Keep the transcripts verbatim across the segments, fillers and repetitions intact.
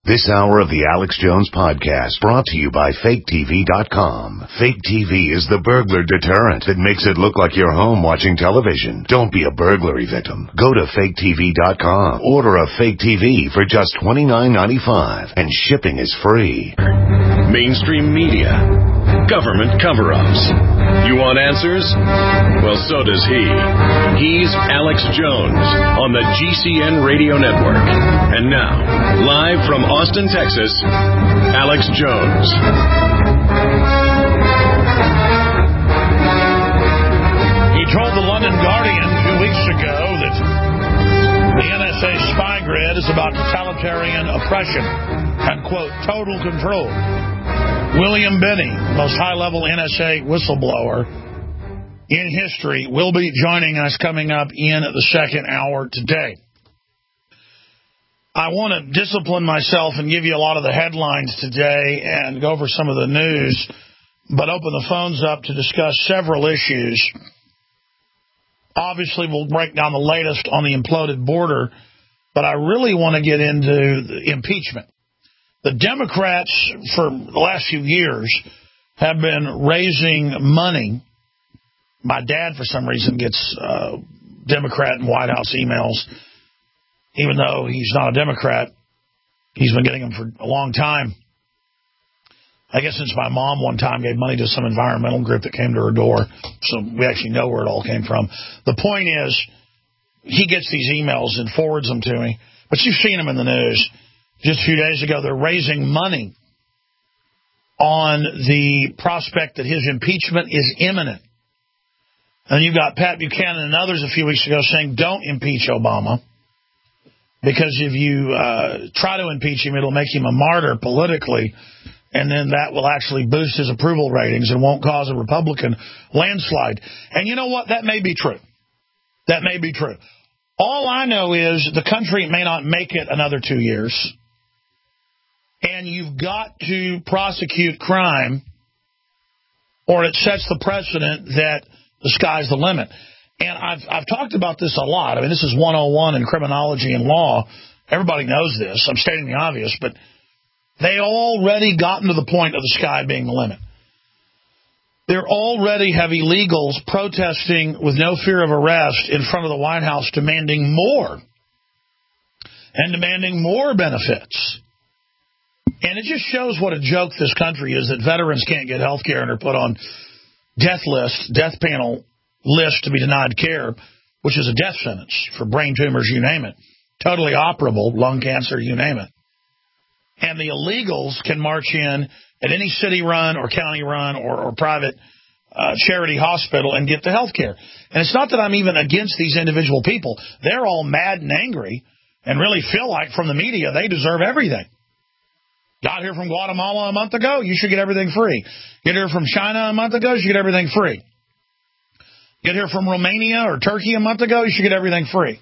This hour of the Alex Jones Podcast brought to you by Fake T V dot com. Fake T V is the burglar deterrent that makes it look like you're home watching television. Don't be a burglary victim. Go to Fake T V dot com. Order a fake T V for just twenty-nine ninety-five, and shipping is free. Mainstream media. Government cover-ups. You want answers? Well, so does he. He's Alex Jones on the G C N Radio Network. And now, live from Austin, Texas, Alex Jones. He told the London Guardian two weeks ago that the N S A spy grid is about totalitarian oppression and, quote, total control. William Binney, most high-level N S A whistleblower in history, will be joining us coming up in the second hour today. I want to discipline myself and give you a lot of the headlines today and go over some of the news, but open the phones up to discuss several issues. Obviously, we'll break down the latest on the imploded border, but I really want to get into the impeachment. The Democrats, for the last few years, have been raising money. My dad, for some reason, gets uh, Democrat and White House emails. Even though he's not a Democrat, he's been getting them for a long time. I guess since my mom one time gave money to some environmental group that came to her door, so we actually know where it all came from. The point is, he gets these emails and forwards them to me. But you've seen them in the news. Just a few days ago, they're raising money on the prospect that his impeachment is imminent. And you've got Pat Buchanan and others a few weeks ago saying, don't impeach Obama, because if you uh, try to impeach him, it'll make him a martyr politically, and then that will actually boost his approval ratings and won't cause a Republican landslide. And you know what? That may be true. That may be true. All I know is the country may not make it another two years. And you've got to prosecute crime, or it sets the precedent that the sky's the limit. And I've I've talked about this a lot. I mean, this is one oh one in criminology and law. Everybody knows this. I'm stating the obvious, but they already gotten to the point of the sky being the limit. There already have illegals protesting with no fear of arrest in front of the White House, demanding more and demanding more benefits. And it just shows what a joke this country is, that veterans can't get health care and are put on death list, death panel list to be denied care, which is a death sentence for brain tumors, you name it. Totally operable, lung cancer, you name it. And the illegals can march in at any city-run or county-run or, or private uh, charity hospital and get the health care. And it's not that I'm even against these individual people. They're all mad and angry and really feel like from the media they deserve everything. Got here from Guatemala a month ago, you should get everything free. Get here from China a month ago, you should get everything free. Get here from Romania or Turkey a month ago, you should get everything free.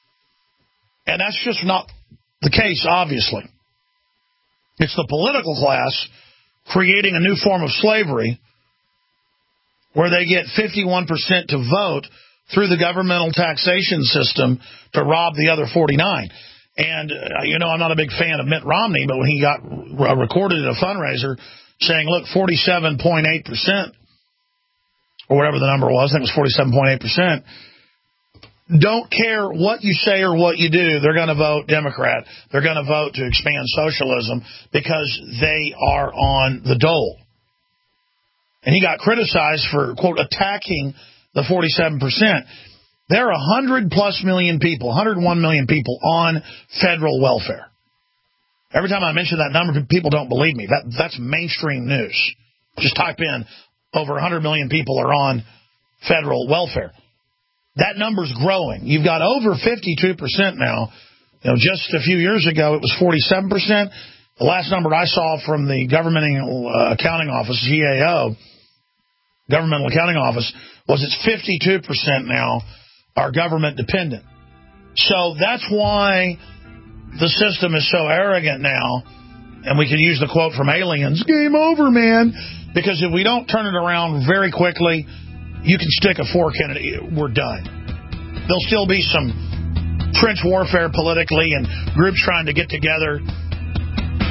And that's just not the case, obviously. It's the political class creating a new form of slavery where they get fifty-one percent to vote through the governmental taxation system to rob the other forty-nine. And, uh, you know, I'm not a big fan of Mitt Romney, but when he got uh, recorded at a fundraiser saying, look, forty-seven point eight percent, or whatever the number was, I think it was forty-seven point eight percent, don't care what you say or what you do, they're going to vote Democrat. They're going to vote to expand socialism because they are on the dole. And he got criticized for, quote, attacking the forty-seven percent. There are one hundred plus million people, one hundred one million people on federal welfare. Every time I mention that number, people don't believe me. That That's mainstream news. Just type in over one hundred million people are on federal welfare. That number's growing. You've got over fifty-two percent now. You know, just a few years ago, it was forty-seven percent. The last number I saw from the Governmental uh, Accounting Office, G A O, Governmental Accounting Office, was it's fifty-two percent now are government dependent. So that's why the system is so arrogant now, and we can use the quote from Aliens, game over, man, because if we don't turn it around very quickly, you can stick a fork in it, we're done. There'll still be some trench warfare politically and groups trying to get together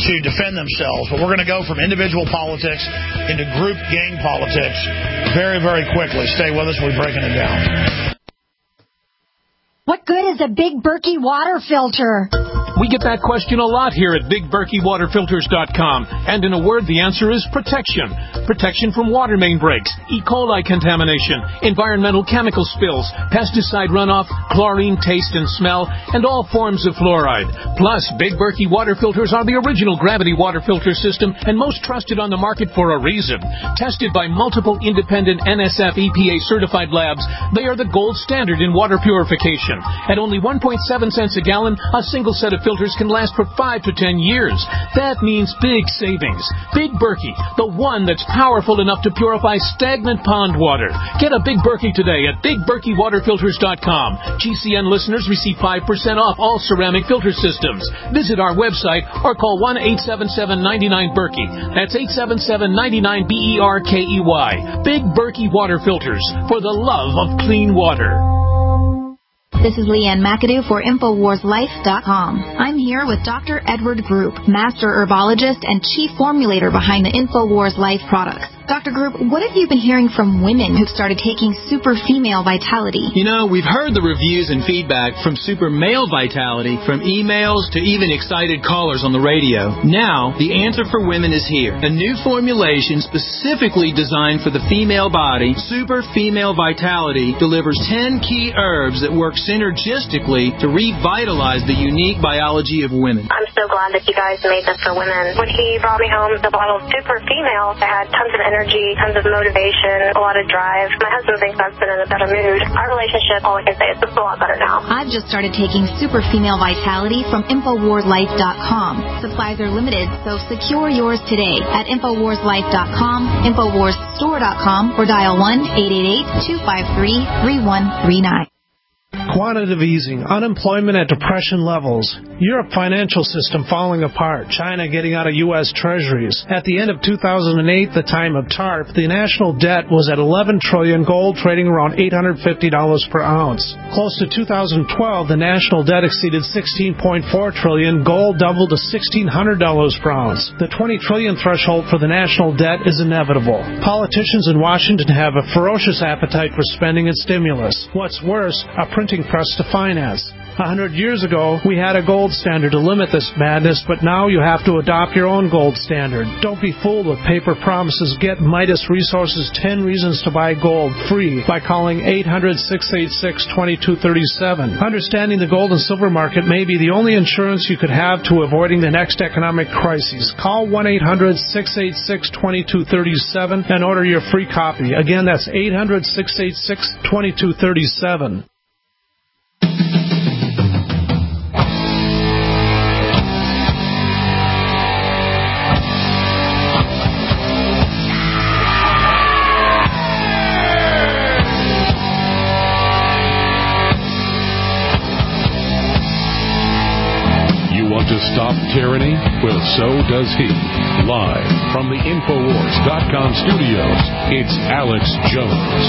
to defend themselves. But we're going to go from individual politics into group gang politics very, very quickly. Stay with us. We're breaking it down. What good is a Big Berkey water filter? We get that question a lot here at big berkey water filters dot com. And in a word, the answer is protection. Protection from water main breaks, E. coli contamination, environmental chemical spills, pesticide runoff, chlorine taste and smell, and all forms of fluoride. Plus, Big Berkey water filters are the original gravity water filter system and most trusted on the market for a reason. Tested by multiple independent N S F E P A certified labs, they are the gold standard in water purification. At only one point seven cents a gallon, a single set of filters can last for five to ten years. That means big savings. Big Berkey, the one that's powerful enough to purify stagnant pond water. Get a Big Berkey today at big berkey water filters dot com. G C N listeners receive five percent off all ceramic filter systems. Visit our website or call one eight seven seven, nine nine, Berkey. That's eight seven seven, nine nine, B E R K E Y. Big Berkey water filters for the love of clean water. This is Leanne McAdoo for Infowars Life dot com. I'm here with Doctor Edward Group, Master Herbologist and Chief Formulator behind the Infowars Life products. Doctor Group, what have you been hearing from women who've started taking Super Female Vitality? You know, we've heard the reviews and feedback from Super Male Vitality, from emails to even excited callers on the radio. Now, the answer for women is here. A new formulation specifically designed for the female body, Super Female Vitality, delivers ten key herbs that work synergistically to revitalize the unique biology of women. I'm so glad that you guys made this for women. When he brought me home the bottle of Super Female, that had tons of energy, tons of motivation, a lot of drive. My husband thinks I've been in a better mood. Our relationship, all I can say, is it's a lot better now. I've just started taking Super Female Vitality from Infowars Life dot com. Supplies are limited, so secure yours today at Infowars Life dot com, Infowars Store dot com, or dial one eight eight eight, two five three, three one three nine. Quantitative easing, unemployment at depression levels, Europe financial system falling apart, China getting out of U S treasuries. At the end of two thousand eight, the time of TARP, the national debt was at eleven trillion dollars, gold trading around eight hundred fifty dollars per ounce. Close to two thousand twelve, the national debt exceeded sixteen point four trillion dollars, gold doubled to sixteen hundred dollars per ounce. The twenty trillion dollars threshold for the national debt is inevitable. Politicians in Washington have a ferocious appetite for spending and stimulus. What's worse, a printing press to finance. A hundred years ago, we had a gold standard to limit this madness, but now you have to adopt your own gold standard. Don't be fooled with paper promises. Get Midas Resources ten Reasons to Buy Gold free by calling eight hundred, six eight six, two two three seven. Understanding the gold and silver market may be the only insurance you could have to avoiding the next economic crisis. Call one eight hundred, six eight six, two two three seven and order your free copy. Again, that's eight hundred, six eight six, two two three seven. To stop tyranny? Well, so does he. Live from the Infowars dot com studios, it's Alex Jones.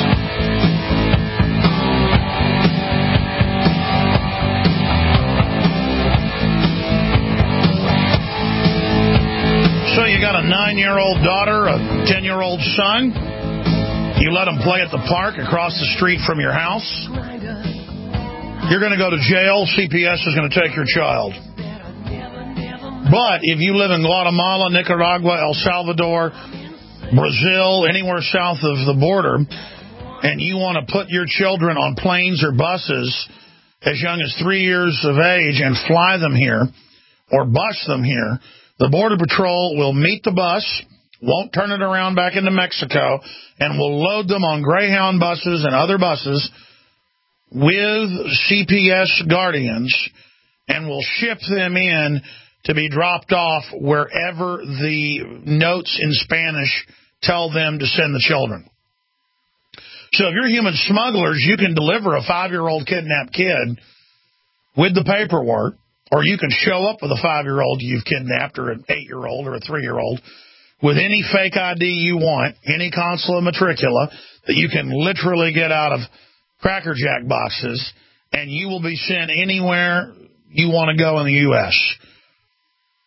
So you got a nine-year-old daughter, a ten-year-old son. You let them play at the park across the street from your house. You're going to go to jail. C P S is going to take your child. But if you live in Guatemala, Nicaragua, El Salvador, Brazil, anywhere south of the border, and you want to put your children on planes or buses as young as three years of age and fly them here or bus them here, the Border Patrol will meet the bus, won't turn it around back into Mexico, and will load them on Greyhound buses and other buses with C P S guardians and will ship them in to be dropped off wherever the notes in Spanish tell them to send the children. So if you're human smugglers, you can deliver a five-year-old kidnapped kid with the paperwork, or you can show up with a five-year-old you've kidnapped, or an eight-year-old, or a three-year-old, with any fake I D you want, any consular matricula that you can literally get out of Cracker Jack boxes, and you will be sent anywhere you want to go in the U S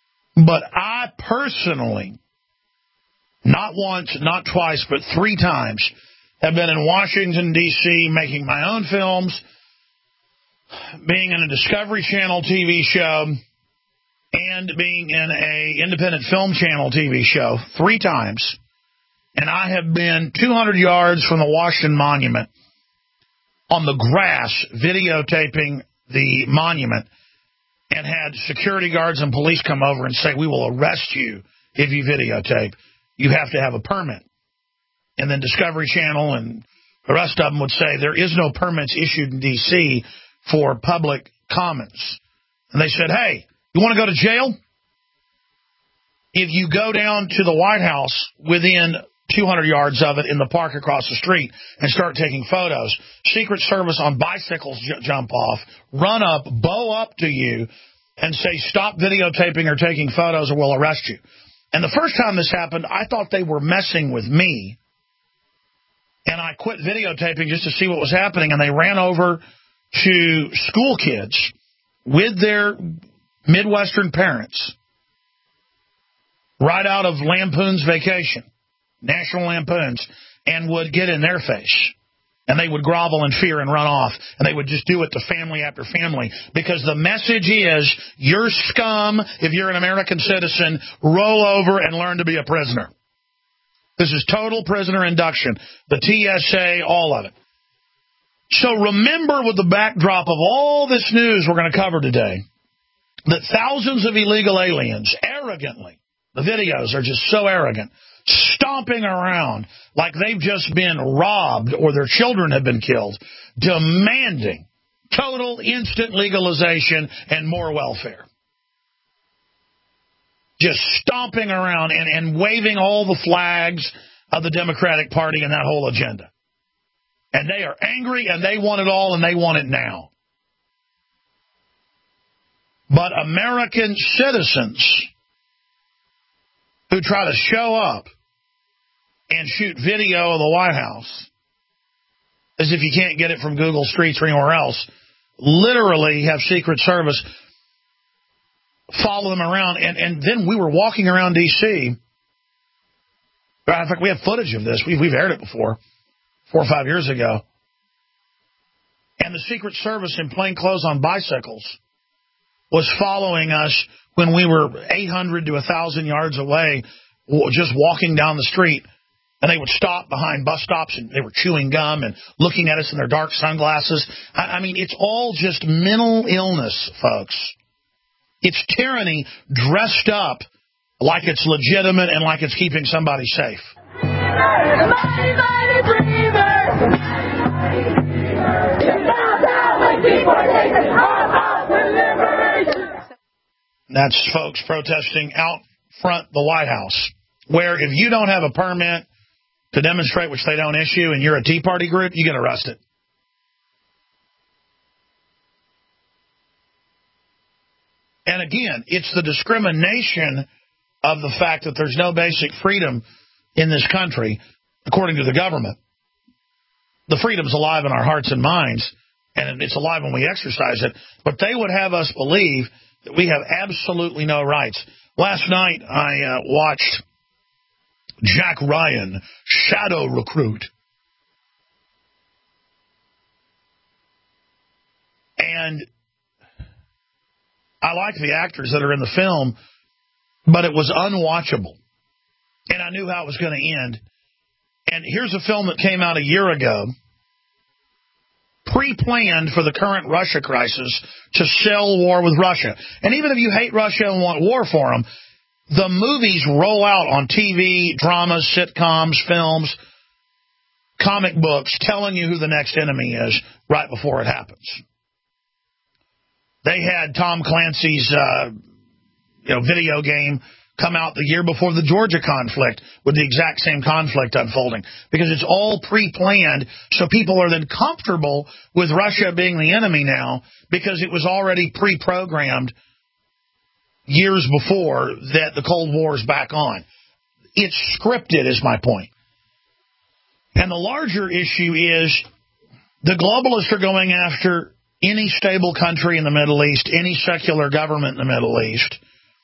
But I personally, not once, not twice, but three times, have been in Washington, D C, making my own films, being in a Discovery Channel T V show, and being in a independent film channel T V show three times. And I have been two hundred yards from the Washington Monument on the grass videotaping the monument and had security guards and police come over and say, we will arrest you if you videotape. You have to have a permit. And then Discovery Channel and the rest of them would say there is no permits issued in D C for public comments. And they said, hey, you want to go to jail? If you go down to the White House within two hundred yards of it in the park across the street and start taking photos, Secret Service on bicycles j- jump off, run up, bow up to you, and say, stop videotaping or taking photos or we'll arrest you. And the first time this happened, I thought they were messing with me. And I quit videotaping just to see what was happening. And they ran over to school kids with their Midwestern parents right out of Lampoon's Vacation, National Lampoons, and would get in their face. And they would grovel in fear and run off. And they would just do it to family after family. Because the message is, you're scum if you're an American citizen. Roll over and learn to be a prisoner. This is total prisoner induction. The T S A, all of it. So remember, with the backdrop of all this news we're going to cover today, that thousands of illegal aliens arrogantly, the videos are just so arrogant, stomping around like they've just been robbed or their children have been killed, demanding total instant legalization and more welfare. Just stomping around and, and waving all the flags of the Democratic Party and that whole agenda. And they are angry and they want it all and they want it now. But American citizens who try to show up and shoot video of the White House as if you can't get it from Google Streets or anywhere else, literally have Secret Service follow them around. And, and then we were walking around D C. In fact, we have footage of this. We've, we've aired it before, four or five years ago. And the Secret Service in plain clothes on bicycles was following us when we were eight hundred to one thousand yards away, just walking down the street. And they would stop behind bus stops, and they were chewing gum and looking at us in their dark sunglasses. I, I mean, it's all just mental illness, folks. It's tyranny dressed up like it's legitimate and like it's keeping somebody safe. That's folks protesting out front the White House, where if you don't have a permit to demonstrate, which they don't issue, and you're a Tea Party group, you get arrested. And again, it's the discrimination of the fact that there's no basic freedom in this country, according to the government. The freedom's alive in our hearts and minds, and it's alive when we exercise it. But they would have us believe that we have absolutely no rights. Last night, I uh, watched Jack Ryan, Shadow Recruit. And I like the actors that are in the film, but it was unwatchable. And I knew how it was going to end. And here's a film that came out a year ago, pre-planned for the current Russia crisis to sell war with Russia. And even if you hate Russia and want war for them, the movies roll out on T V, dramas, sitcoms, films, comic books, telling you who the next enemy is right before it happens. They had Tom Clancy's uh, you know, video game come out the year before the Georgia conflict with the exact same conflict unfolding, because it's all pre-planned, so people are then comfortable with Russia being the enemy now because it was already pre-programmed years before that the Cold War is back on. It's scripted, is my point. And the larger issue is the globalists are going after any stable country in the Middle East, any secular government in the Middle East,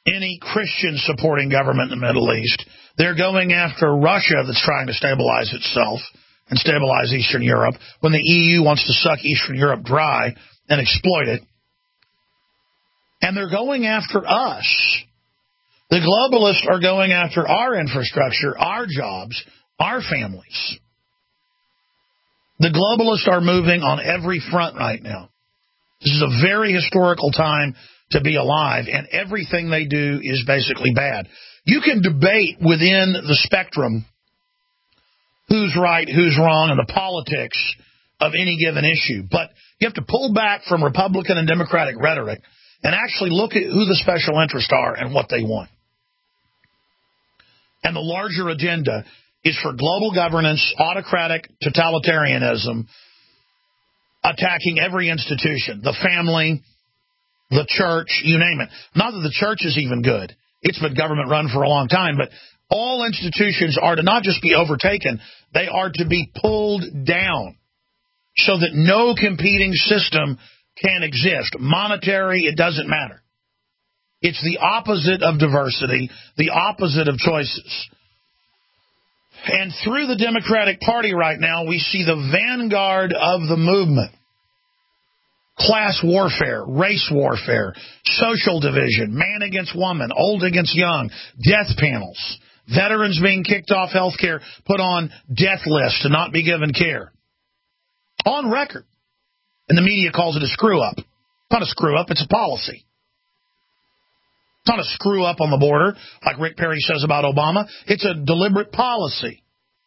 any Christian-supporting government in the Middle East. They're going after Russia that's trying to stabilize itself and stabilize Eastern Europe when the E U wants to suck Eastern Europe dry and exploit it. And they're going after us. The globalists are going after our infrastructure, our jobs, our families. The globalists are moving on every front right now. This is a very historical time to be alive, and everything they do is basically bad. You can debate within the spectrum who's right, who's wrong, and the politics of any given issue, but you have to pull back from Republican and Democratic rhetoric and actually look at who the special interests are and what they want. And the larger agenda is for global governance, autocratic totalitarianism, attacking every institution, the family, the church, you name it. Not that the church is even good. It's been government run for a long time, but all institutions are to not just be overtaken, they are to be pulled down so that no competing system can exist. Monetary, it doesn't matter. It's the opposite of diversity, the opposite of choices. And through the Democratic Party right now, we see the vanguard of the movement. Class warfare, race warfare, social division, man against woman, old against young, death panels, veterans being kicked off health care, put on death lists to not be given care. On record. And the media calls it a screw-up. It's not a screw-up, it's a policy. It's not a screw-up on the border, like Rick Perry says about Obama. It's a deliberate policy.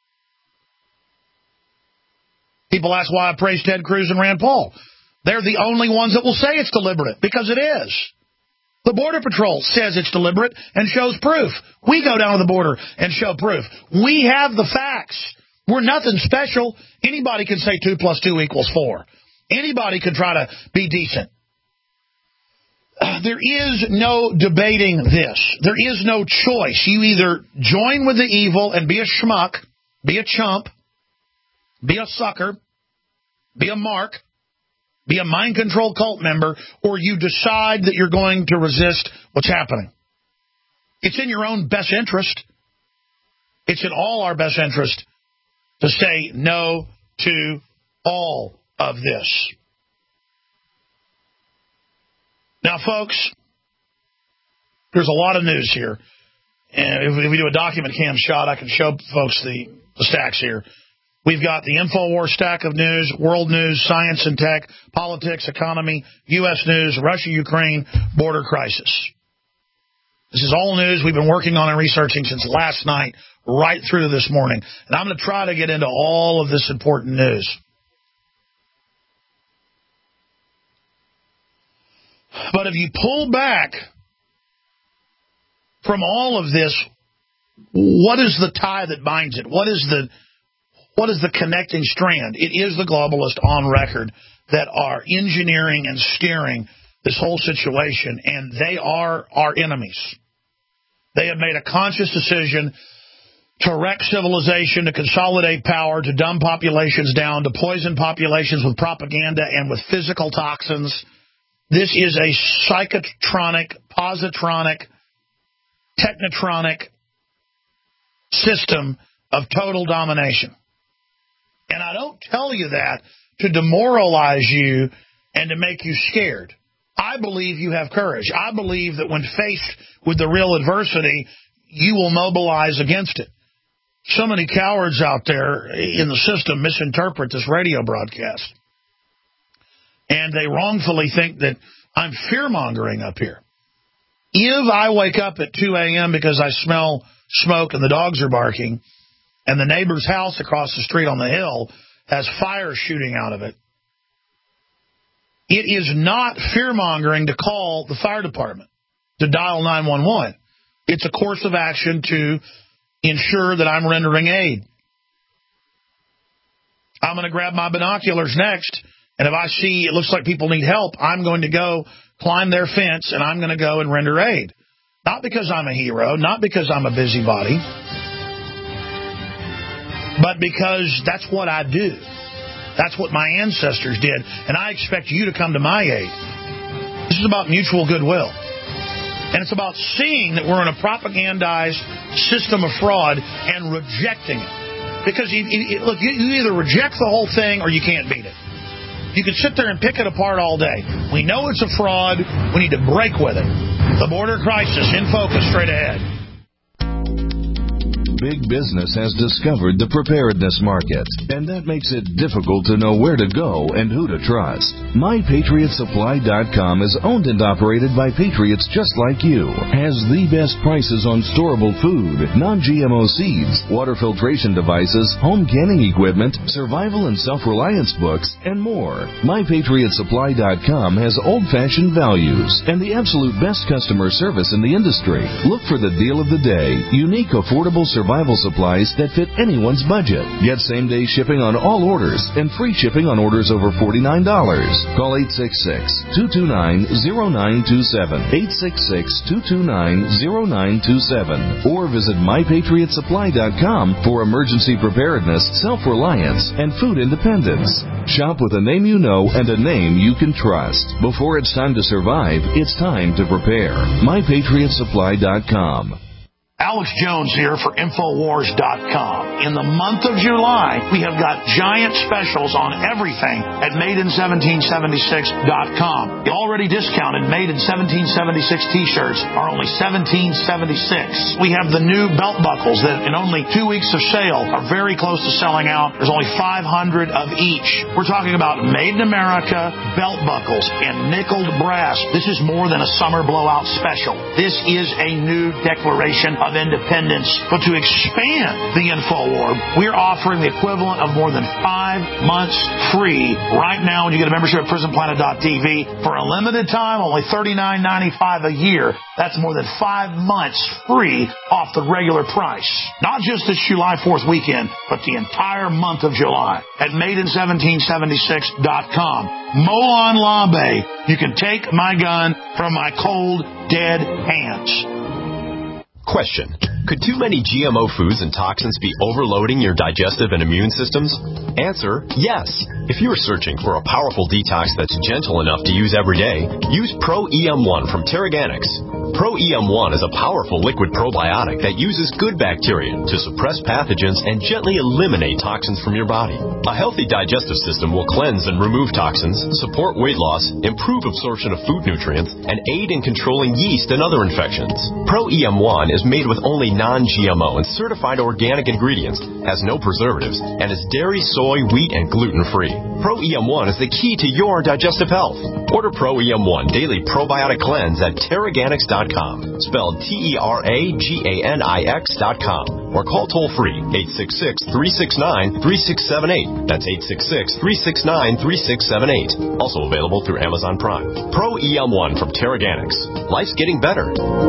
People ask why I praise Ted Cruz and Rand Paul. They're the only ones that will say it's deliberate, because it is. The Border Patrol says it's deliberate and shows proof. We go down to the border and show proof. We have the facts. We're nothing special. Anybody can say two plus two equals four. Anybody could try to be decent. Uh, there is no debating this. There is no choice. You either join with the evil and be a schmuck, be a chump, be a sucker, be a mark, be a mind-controlled cult member, or you decide that you're going to resist what's happening. It's in your own best interest. It's in all our best interest to say no to all of this. Now, folks, there's a lot of news here. And if we do a document cam shot, I can show folks the, the stacks here. We've got the InfoWars stack of news, world news, science and tech, politics, economy, U S news, Russia, Ukraine, border crisis. This is all news we've been working on and researching since last night, right through to this morning. And I'm going to try to get into all of this important news. But if you pull back from all of this, what is the tie that binds it? What is the what is the connecting strand? It is the globalists on record that are engineering and steering this whole situation, and they are our enemies. They have made a conscious decision to wreck civilization, to consolidate power, to dumb populations down, to poison populations with propaganda and with physical toxins. This is a psychotronic, positronic, technotronic system of total domination. And I don't tell you that to demoralize you and to make you scared. I believe you have courage. I believe that when faced with the real adversity, you will mobilize against it. So many cowards out there in the system misinterpret this radio broadcast. And they wrongfully think that I'm fear-mongering up here. If I wake up at two a.m. because I smell smoke and the dogs are barking, and the neighbor's house across the street on the hill has fire shooting out of it, it is not fear-mongering to call the fire department, to dial nine one one. It's a course of action to ensure that I'm rendering aid. I'm going to grab my binoculars next, and if I see it looks like people need help, I'm going to go climb their fence, and I'm going to go and render aid. Not because I'm a hero, not because I'm a busybody, but because that's what I do. That's what my ancestors did, and I expect you to come to my aid. This is about mutual goodwill. And it's about seeing that we're in a propagandized system of fraud and rejecting it. Because, you, you, look, you, you either reject the whole thing or you can't beat it. You can sit there and pick it apart all day. We know it's a fraud. We need to break with it. The border crisis in focus straight ahead. Big business has discovered the preparedness market, and that makes it difficult to know where to go and who to trust. My Patriot Supply dot com is owned and operated by patriots just like you. Has the best prices on storable food, non-G M O seeds, water filtration devices, home canning equipment, survival and self-reliance books, and more. My Patriot Supply dot com has old-fashioned values and the absolute best customer service in the industry. Look for the deal of the day. Unique, affordable survival Survival supplies that fit anyone's budget. Get same-day shipping on all orders and free shipping on orders over forty-nine dollars. Call eight six six, two two nine, zero nine two seven, eight six six, two two nine, zero nine two seven, or visit My Patriot Supply dot com for emergency preparedness, self-reliance, and food independence. Shop with a name you know and a name you can trust. Before it's time to survive, it's time to prepare. My Patriot Supply dot com. Alex Jones here for Infowars dot com. In the month of July, we have got giant specials on everything at Made in seventeen seventy-six dot com. The already discounted Made in seventeen seventy-six t-shirts are only seventeen seventy-six. We have the new belt buckles that in only two weeks of sale are very close to selling out. There's only five hundred of each. We're talking about Made in America belt buckles in nickeled brass. This is more than a summer blowout special. This is a new declaration of independence. But to expand the InfoWar, we're offering the equivalent of more than five months free right now when you get a membership at prison planet dot t v. For a limited time, only thirty-nine ninety-five a year. That's more than five months free off the regular price. Not just this July fourth weekend, but the entire month of July at Made in seventeen seventy-six dot com. Molon Labe, you can take my gun from my cold, dead hands. Question. Could too many G M O foods and toxins be overloading your digestive and immune systems? Answer, yes. If you are searching for a powerful detox that's gentle enough to use every day, use Pro E M one from Terraganics. Pro E M one is a powerful liquid probiotic that uses good bacteria to suppress pathogens and gently eliminate toxins from your body. A healthy digestive system will cleanse and remove toxins, support weight loss, improve absorption of food nutrients, and aid in controlling yeast and other infections. Pro E M one is made with only non-G M O and certified organic ingredients, has no preservatives, and is dairy, soy, wheat, and gluten-free. Pro E M one is the key to your digestive health. Order Pro E M one Daily Probiotic Cleanse at Terraganics dot com, spelled T E R A G A N I X dot com, or call toll-free eight six six, three six nine, three six seven eight. That's eight six six, three six nine, three six seven eight. Also available through Amazon Prime. Pro E M one from Terraganics. Life's getting better.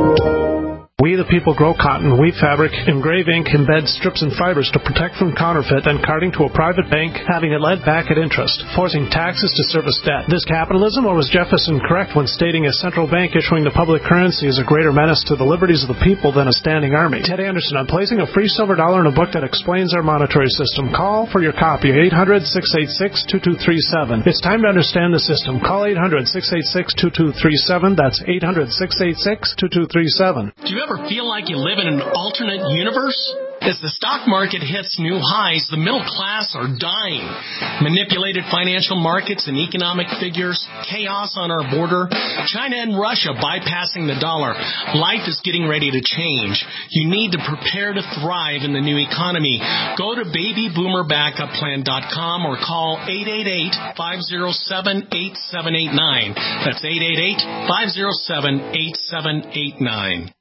We the people grow cotton, weave fabric, engrave ink, embed strips and fibers to protect from counterfeit and carting to a private bank, having it led back at interest, forcing taxes to service debt. This capitalism, or was Jefferson correct when stating a central bank issuing the public currency is a greater menace to the liberties of the people than a standing army? Ted Anderson, I'm placing a free silver dollar in a book that explains our monetary system. Call for your copy, eight hundred, six eight six, two two three seven. It's time to understand the system. Call eight hundred, six eight six, two two three seven. That's eight hundred, six eight six, two two three seven. Do you ever feel like you live in an alternate universe? As the stock market hits new highs, the middle class are dying. Manipulated financial markets and economic figures, chaos on our border, China and Russia bypassing the dollar. Life is getting ready to change. You need to prepare to thrive in the new economy. Go to baby boomer backup plan dot com or call eight eight eight, five oh seven, eight seven eight nine. That's eight eight eight, five oh seven, eight seven eight nine.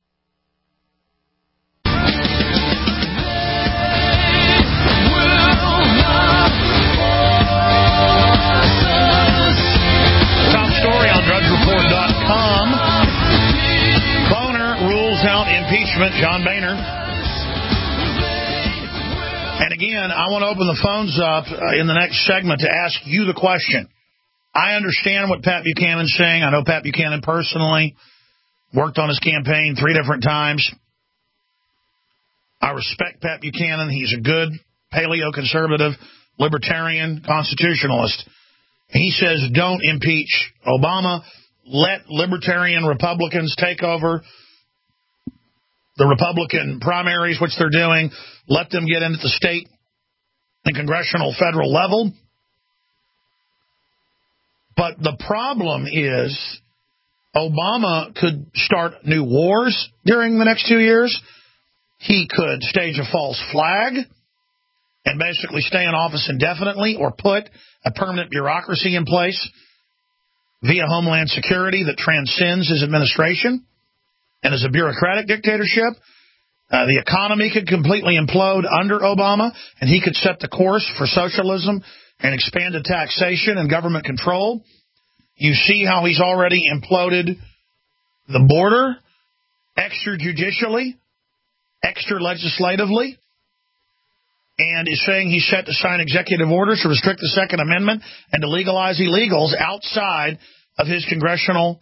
Story on drudge report dot com. Boner rules out impeachment. John Boehner. And again, I want to open the phones up in the next segment to ask you the question. I understand what Pat Buchanan's saying. I know Pat Buchanan personally. Worked on his campaign three different times. I respect Pat Buchanan. He's a good paleo-conservative, libertarian, constitutionalist. He says don't impeach Obama. let libertarian Republicans take over the Republican primaries, which they're doing, let them get into the state and congressional federal level. But the problem is Obama could start new wars during the next two years. He could stage a false flag and basically stay in office indefinitely, or put a permanent bureaucracy in place via Homeland Security that transcends his administration and is a bureaucratic dictatorship. Uh, the economy could completely implode under Obama, and he could set the course for socialism and expanded taxation and government control. You see how he's already imploded the border extrajudicially, extra-legislatively, and is saying he's set to sign executive orders to restrict the Second Amendment and to legalize illegals outside of his congressional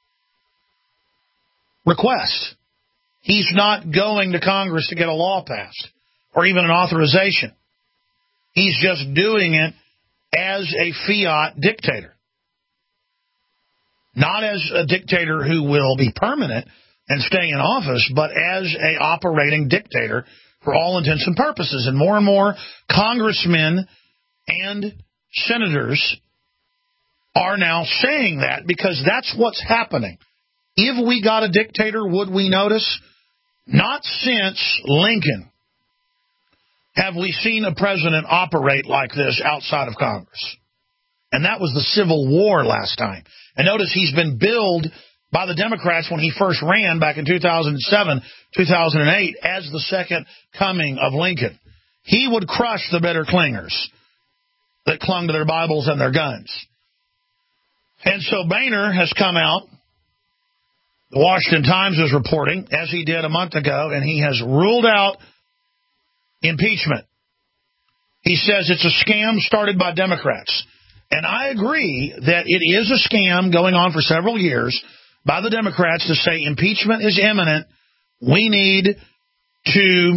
request. He's not going to Congress to get a law passed or even an authorization. He's just doing it as a fiat dictator. Not as a dictator who will be permanent and stay in office, but as an operating dictator for all intents and purposes. And more and more congressmen and senators are now saying that, because that's what's happening. If we got a dictator, would we notice? Not since Lincoln have we seen a president operate like this outside of Congress. And that was the Civil War last time. And notice he's been billed by the Democrats when he first ran back in two thousand seven, two thousand eight as the second coming of Lincoln. He would crush the bitter clingers that clung to their Bibles and their guns. And so Boehner has come out, the Washington Times is reporting, as he did a month ago, and he has ruled out impeachment. He says it's a scam started by Democrats. And I agree that it is a scam going on for several years by the Democrats to say impeachment is imminent. We need to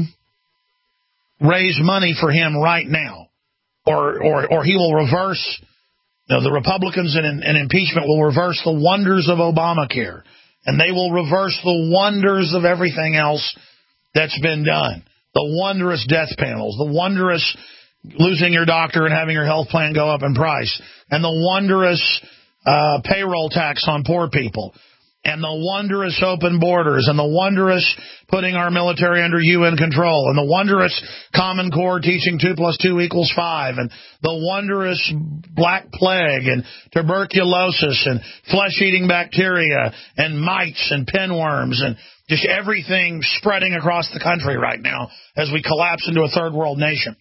raise money for him right now, or or, or he will reverse, you know, the Republicans in, in impeachment will reverse the wonders of Obamacare, and they will reverse the wonders of everything else that's been done, the wondrous death panels, the wondrous losing your doctor and having your health plan go up in price, and the wondrous uh, payroll tax on poor people, and the wondrous open borders, and the wondrous putting our military under U N control, and the wondrous Common Core teaching two plus two equals five, and the wondrous Black Plague, and tuberculosis, and flesh-eating bacteria, and mites, and pinworms, and just everything spreading across the country right now as we collapse into a third world nation.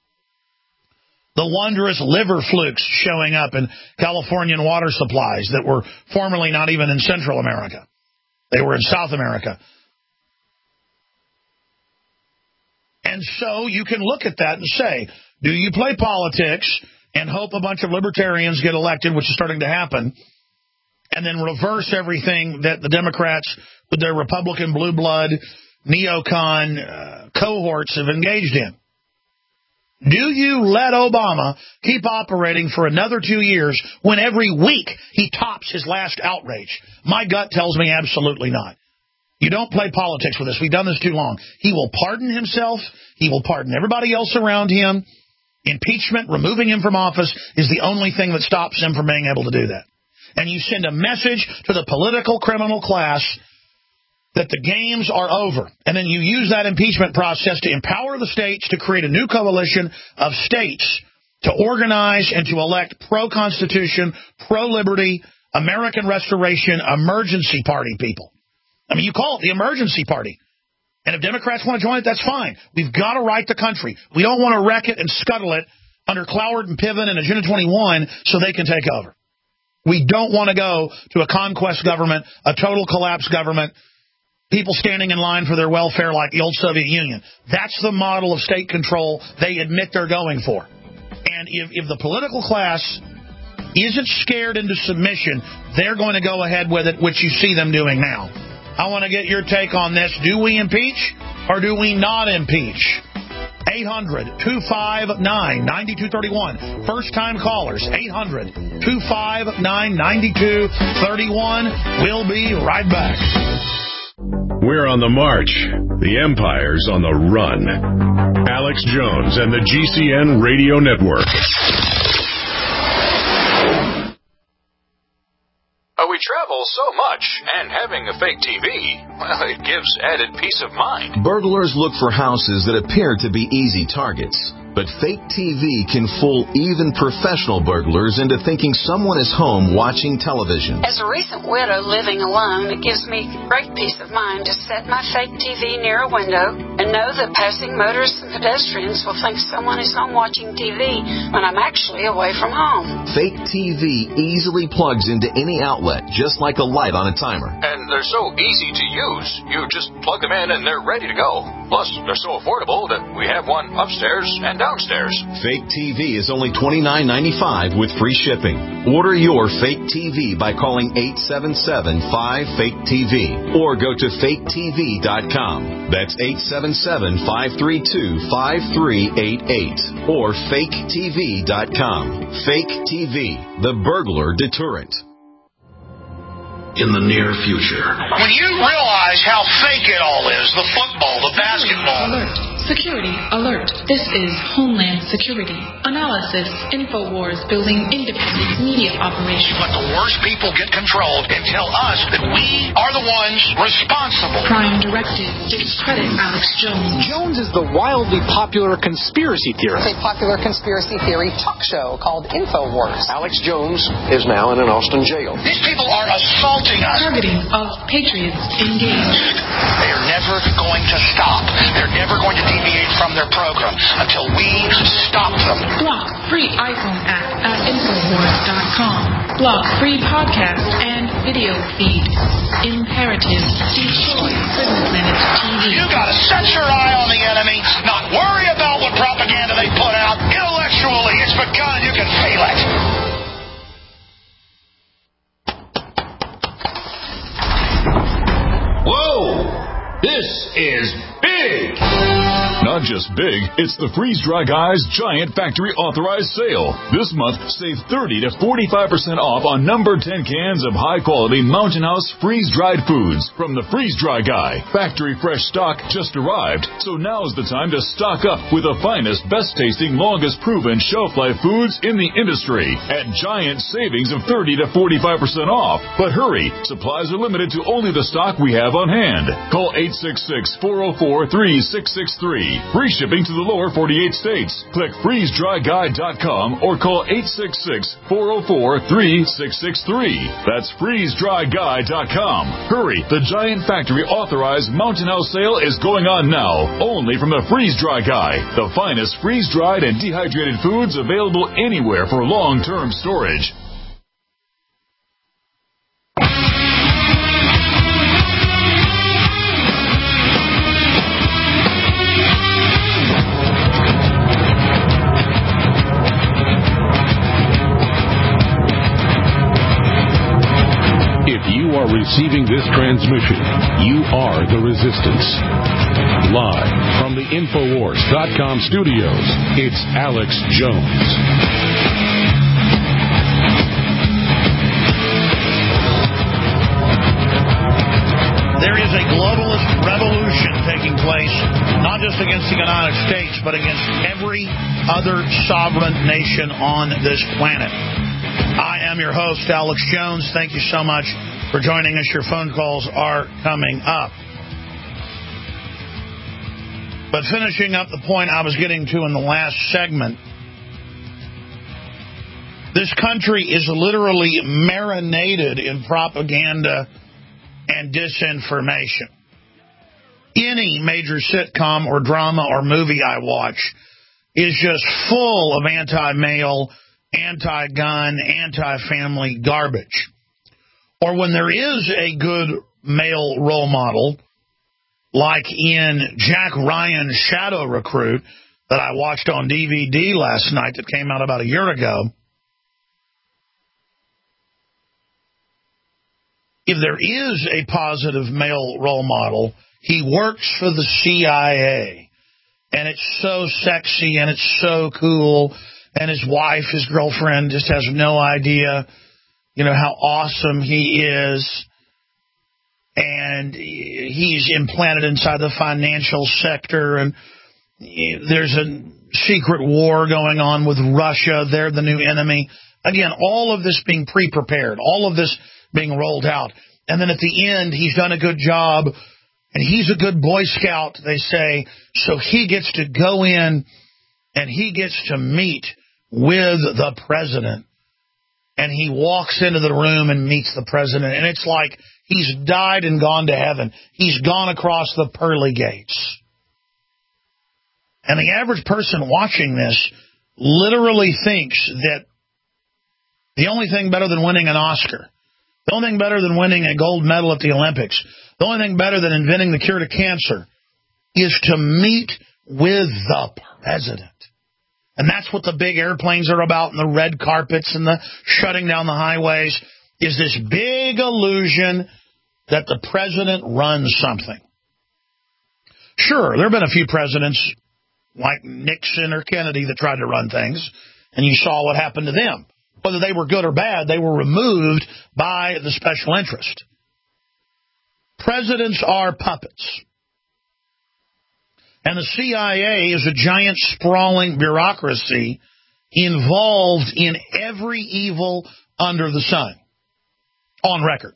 The wondrous liver flukes showing up in Californian water supplies that were formerly not even in Central America. They were in South America. And so you can look at that and say, do you play politics and hope a bunch of libertarians get elected, which is starting to happen, and then reverse everything that the Democrats with their Republican blue blood neocon uh, cohorts have engaged in? Do you let Obama keep operating for another two years when every week he tops his last outrage? My gut tells me absolutely not. You don't play politics with this. We've done this too long. He will pardon himself. He will pardon everybody else around him. Impeachment, removing him from office, is the only thing that stops him from being able to do that. And you send a message to the political criminal class that the games are over. And then you use that impeachment process to empower the states to create a new coalition of states to organize and to elect pro-Constitution, pro-liberty, American Restoration, emergency party people. I mean, you call it the emergency party. And if Democrats want to join it, that's fine. We've got to right the country. We don't want to wreck it and scuttle it under Cloward and Piven and Agenda twenty-one so they can take over. We don't want to go to a conquest government, a total collapse government, people standing in line for their welfare like the old Soviet Union. That's the model of state control they admit they're going for. And if, if the political class isn't scared into submission, they're going to go ahead with it, which you see them doing now. I want to get your take on this. Do we impeach or do we not impeach? eight hundred, two five nine, nine two three one. First-time callers, eight hundred, two five nine, nine two three one. We'll be right back. We're on the march. The empire's on the run. Alex Jones and the G C N Radio Network. We travel so much, and having a fake T V, well, it gives added peace of mind. Burglars look for houses that appear to be easy targets. But fake T V can fool even professional burglars into thinking someone is home watching television. As a recent widow living alone, it gives me great peace of mind to set my fake T V near a window and know that passing motorists and pedestrians will think someone is home watching T V when I'm actually away from home. Fake T V easily plugs into any outlet, just like a light on a timer. And they're so easy to use. You just plug them in and they're ready to go. Plus, they're so affordable that we have one upstairs and downstairs. Fake T V is only twenty-nine ninety-five with free shipping. Order your fake T V by calling eight seven seven, five, fake T V or go to fake T V dot com. That's eight seven seven, five three two, five three eight eight or fake T V dot com. Fake T V, the burglar deterrent. In the near future. When you realize how fake it all is, the football, the basketball. Alert. Security alert. This is Homeland Security. Analysis. InfoWars building independent media operation. Let the worst people get controlled and tell us that we are the ones responsible. Prime Directive. Discredit Alex Jones. Jones is the wildly popular conspiracy theorist. It's a popular conspiracy theory talk show called InfoWars. Alex Jones is now in an Austin jail. These people are assaulting us. Targeting of patriots engaged. They are never going to stop. They're never going to deviate from their program until we stop them. Block free iPhone app at Infowars dot com. Block free podcast and video feed. Imperative. Destroy Prison Planet T V. You gotta set your eye on the enemy, not worry about what propaganda they put out. Intellectually, it's begun. You can feel it. Whoa! This is big! Not just big, it's the Freeze Dry Guy's Giant Factory Authorized Sale. This month, save thirty to forty-five percent off on number ten cans of high-quality Mountain House freeze-dried foods from the Freeze Dry Guy. Factory fresh stock just arrived, so now's the time to stock up with the finest, best-tasting, longest-proven shelf-life foods in the industry at giant savings of thirty to forty-five percent off. But hurry, supplies are limited to only the stock we have on hand. Call eight six six, four oh four, three six six three. Free shipping to the lower forty-eight states. Click freeze dry guy dot com or call eight six six, four oh four, three six six three. That's freeze dry guy dot com. Hurry, the Giant Factory Authorized Mountain House sale is going on now, only from the Freeze Dry Guy, the finest freeze-dried and dehydrated foods available anywhere for long-term storage. Are receiving this transmission, you are the resistance. Live from the Infowars dot com studios, it's Alex Jones. There is a globalist revolution taking place, not just against the United States, but against every other sovereign nation on this planet. I am your host, Alex Jones. Thank you so much for joining us. Your phone calls are coming up. But finishing up the point I was getting to in the last segment, this country is literally marinated in propaganda and disinformation. Any major sitcom or drama or movie I watch is just full of anti-male, anti-gun, anti-family garbage. Or when there is a good male role model, like in Jack Ryan's Shadow Recruit that I watched on D V D last night that came out about a year ago, if there is a positive male role model, he works for the C I A. And it's so sexy and it's so cool. and his wife, his girlfriend, just has no idea, you know, how awesome he is. And he's implanted inside the financial sector, and there's a secret war going on with Russia. They're the new enemy. Again, all of this being pre-prepared, all of this being rolled out. And then at the end, he's done a good job, and he's a good Boy Scout, they say, so he gets to go in and he gets to meet with the president. And he walks into the room and meets the president, and it's like he's died and gone to heaven. He's gone across the pearly gates. And the average person watching this literally thinks that the only thing better than winning an Oscar, the only thing better than winning a gold medal at the Olympics, the only thing better than inventing the cure to cancer is to meet with the president. And that's what the big airplanes are about, and the red carpets and the shutting down the highways, is this big illusion that the president runs something. Sure, there have been a few presidents like Nixon or Kennedy that tried to run things, and you saw what happened to them. Whether they were good or bad, they were removed by the special interest. Presidents are puppets. And the C I A is a giant, sprawling bureaucracy involved in every evil under the sun, on record.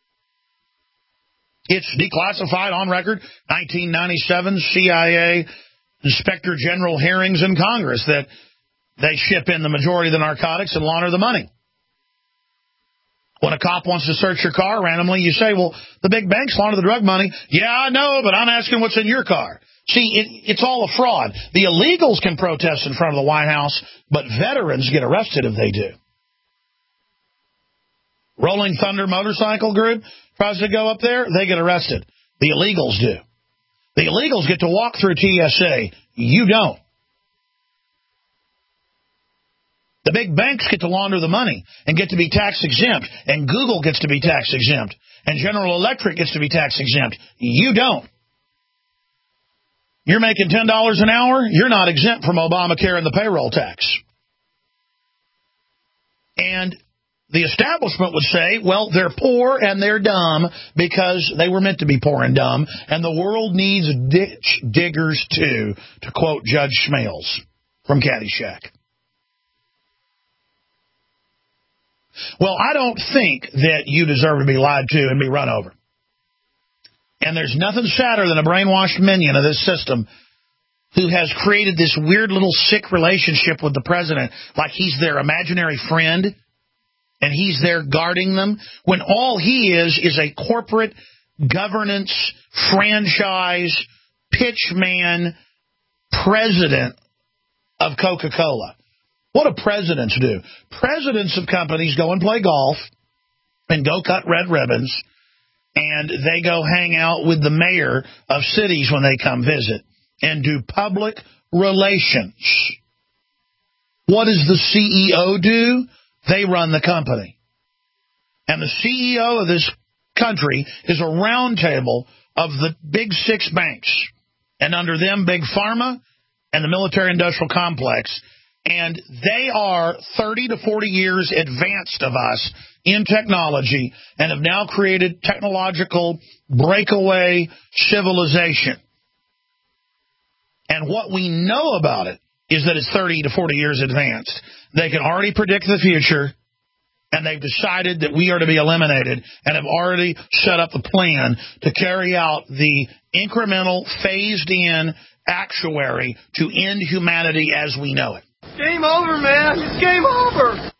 It's declassified on record, nineteen ninety-seven C I A Inspector General hearings in Congress, that they ship in the majority of the narcotics and launder the money. When a cop wants to search your car randomly, you say, well, the big banks launder the drug money. Yeah, I know, but I'm asking what's in your car. See, it, it's all a fraud. The illegals can protest in front of the White House, but veterans get arrested if they do. Rolling Thunder Motorcycle Group tries to go up there, they get arrested. The illegals do. The illegals get to walk through T S A. You don't. The big banks get to launder the money and get to be tax exempt, and Google gets to be tax exempt, and General Electric gets to be tax exempt. You don't. You're making ten dollars an hour, you're not exempt from Obamacare and the payroll tax. And the establishment would say, well, they're poor and they're dumb because they were meant to be poor and dumb, and the world needs ditch diggers too, to quote Judge Smales from Caddyshack. Well, I don't think that you deserve to be lied to and be run over. And there's nothing sadder than a brainwashed minion of this system who has created this weird little sick relationship with the president, like he's their imaginary friend and he's there guarding them, when all he is is a corporate governance, franchise, pitchman, president of Coca-Cola. What do presidents do? Presidents of companies go and play golf and go cut red ribbons, and they go hang out with the mayor of cities when they come visit and do public relations. What does the C E O do? They run the company. And the C E O of this country is a round table of the big six banks, and under them, Big Pharma and the military-industrial complex. And they are thirty to forty years advanced of us in technology and have now created technological breakaway civilization. And what we know about it is that it's thirty to forty years advanced. They can already predict the future, and they've decided that we are to be eliminated and have already set up the plan to carry out the incremental, phased-in actuary to end humanity as we know it. Game over, man. It's game over.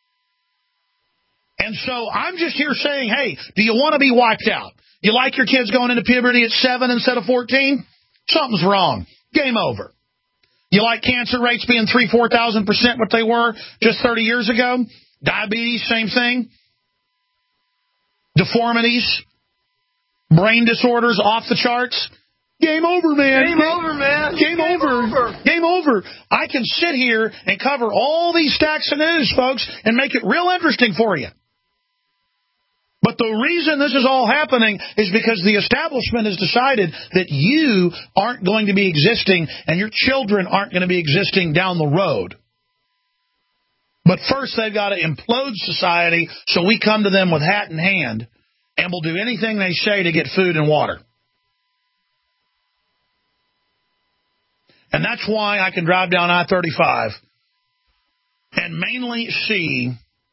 And so I'm just here saying, hey, do you want to be wiped out? You like your kids going into puberty at seven instead of fourteen? Something's wrong. Game over. You like cancer rates being three, four thousand percent what they were just thirty years ago? Diabetes, same thing. Deformities, brain disorders off the charts. Game over, man. Game, Game over, man. Game, Game over. over. Game over. I can sit here and cover all these stacks of news, folks, and make it real interesting for you. But the reason this is all happening is because the establishment has decided that you aren't going to be existing and your children aren't going to be existing down the road. But first they've got to implode society, so we come to them with hat in hand and will do anything they say to get food and water. And that's why I can drive down I thirty-five and mainly see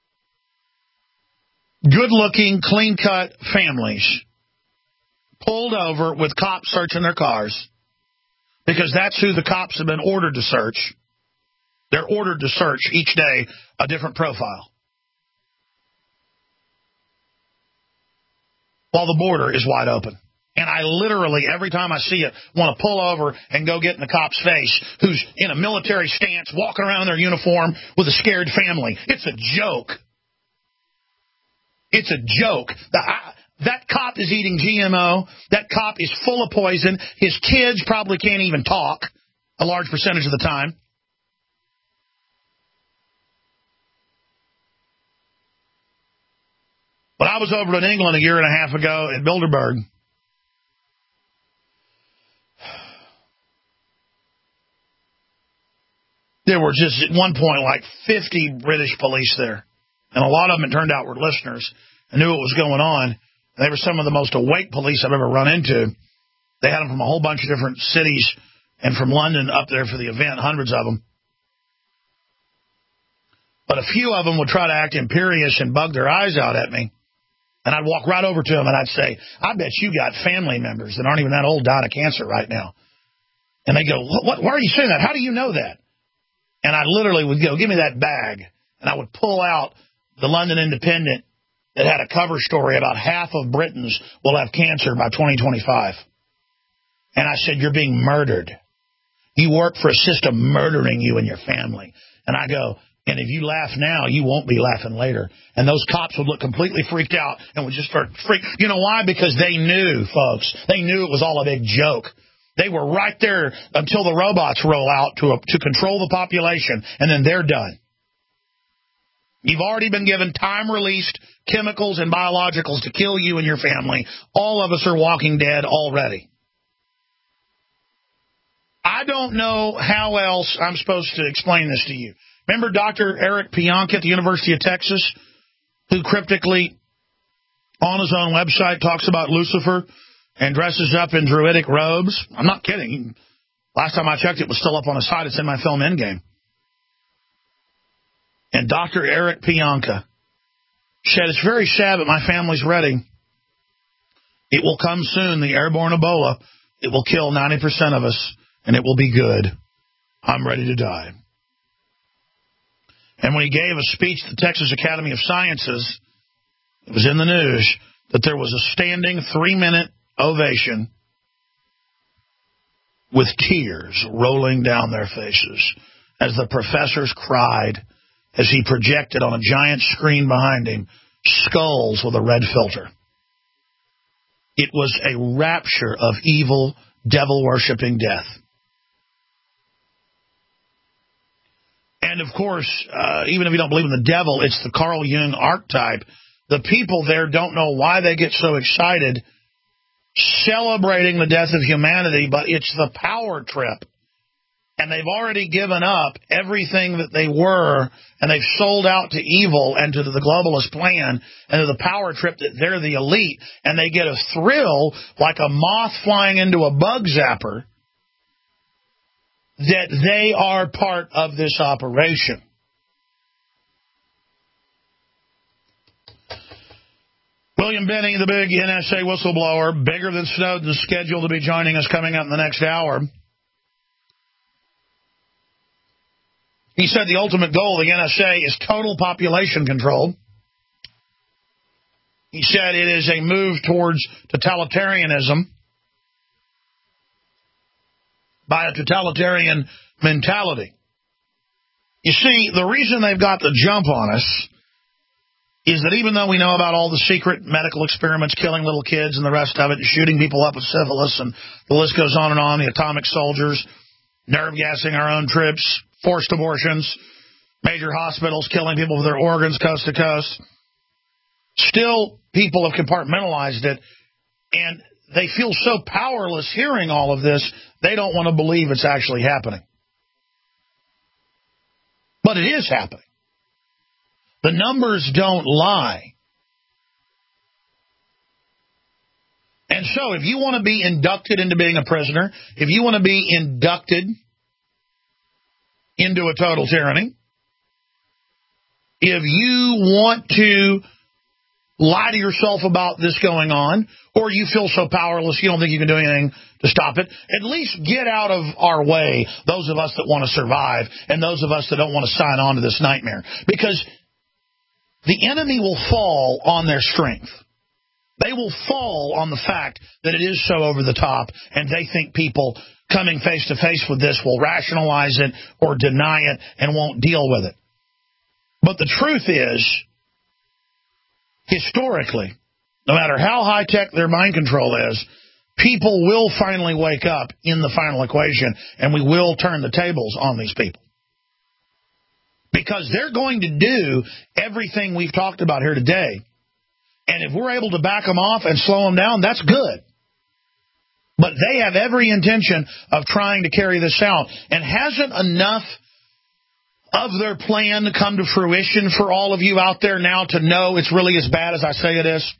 good-looking, clean-cut families pulled over with cops searching their cars, because that's who the cops have been ordered to search. They're ordered to search each day a different profile, while the border is wide open. And I literally, every time I see it, want to pull over and go get in the cop's face, who's in a military stance, walking around in their uniform with a scared family. It's a joke. It's a joke. The, I, that cop is eating G M O. That cop is full of poison. His kids probably can't even talk a large percentage of the time. But I was over in England a year and a half ago at Bilderberg. There were just, at one point, like fifty British police there. And a lot of them, it turned out, were listeners and knew what was going on. They were some of the most awake police I've ever run into. They had them from a whole bunch of different cities and from London up there for the event, hundreds of them. But a few of them would try to act imperious and bug their eyes out at me. And I'd walk right over to them and I'd say, I bet you got family members that aren't even that old dying of cancer right now. And they go, what, what, why are you saying that? How do you know that? And I literally would go, give me that bag. And I would pull out the London Independent that had a cover story about half of Britons will have cancer by twenty twenty-five. And I said, you're being murdered. You work for a system murdering you and your family. And I go, and if you laugh now, you won't be laughing later. And those cops would look completely freaked out and would just start freak. You know why? Because they knew, folks. They knew it was all a big joke. They were right there until the robots roll out to, a, to control the population, and then they're done. You've already been given time-released chemicals and biologicals to kill you and your family. All of us are walking dead already. I don't know how else I'm supposed to explain this to you. Remember Doctor Eric Pianka at the University of Texas, who cryptically, on his own website, talks about Lucifer and dresses up in druidic robes? I'm not kidding. Last time I checked, it was still up on his site. It's in my film Endgame. And Doctor Eric Pianka said, it's very sad, but my family's ready. It will come soon, the airborne Ebola. It will kill ninety percent of us, and it will be good. I'm ready to die. And when he gave a speech at the Texas Academy of Sciences, it was in the news that there was a standing three-minute ovation with tears rolling down their faces as the professors cried as he projected on a giant screen behind him skulls with a red filter. It was a rapture of evil, devil-worshipping death. And, of course, uh, even if you don't believe in the devil, it's the Carl Jung archetype. The people there don't know why they get so excited celebrating the death of humanity, but it's the power trip. And they've already given up everything that they were, and they've sold out to evil and to the globalist plan and to the power trip that they're the elite, and they get a thrill like a moth flying into a bug zapper that they are part of this operation. William Binney, the big N S A whistleblower, bigger than Snowden, scheduled to be joining us coming up in the next hour. He said the ultimate goal of the N S A is total population control. He said it is a move towards totalitarianism by a totalitarian mentality. You see, the reason they've got the jump on us is that even though we know about all the secret medical experiments, killing little kids and the rest of it, shooting people up with syphilis, and the list goes on and on, the atomic soldiers, nerve gassing our own troops, forced abortions, major hospitals killing people with their organs coast to coast, still people have compartmentalized it, and they feel so powerless hearing all of this, they don't want to believe it's actually happening. But it is happening. The numbers don't lie. And so if you want to be inducted into being a prisoner, if you want to be inducted into a total tyranny, if you want to lie to yourself about this going on, or you feel so powerless you don't think you can do anything to stop it, at least get out of our way, those of us that want to survive and those of us that don't want to sign on to this nightmare. Because the enemy will fall on their strength. They will fall on the fact that it is so over the top, and they think people coming face-to-face with this will rationalize it or deny it and won't deal with it. But the truth is, historically, no matter how high-tech their mind control is, people will finally wake up in the final equation, and we will turn the tables on these people. Because they're going to do everything we've talked about here today. And if we're able to back them off and slow them down, that's good. But they have every intention of trying to carry this out. And hasn't enough of their plan come to fruition for all of you out there now to know it's really as bad as I say it is?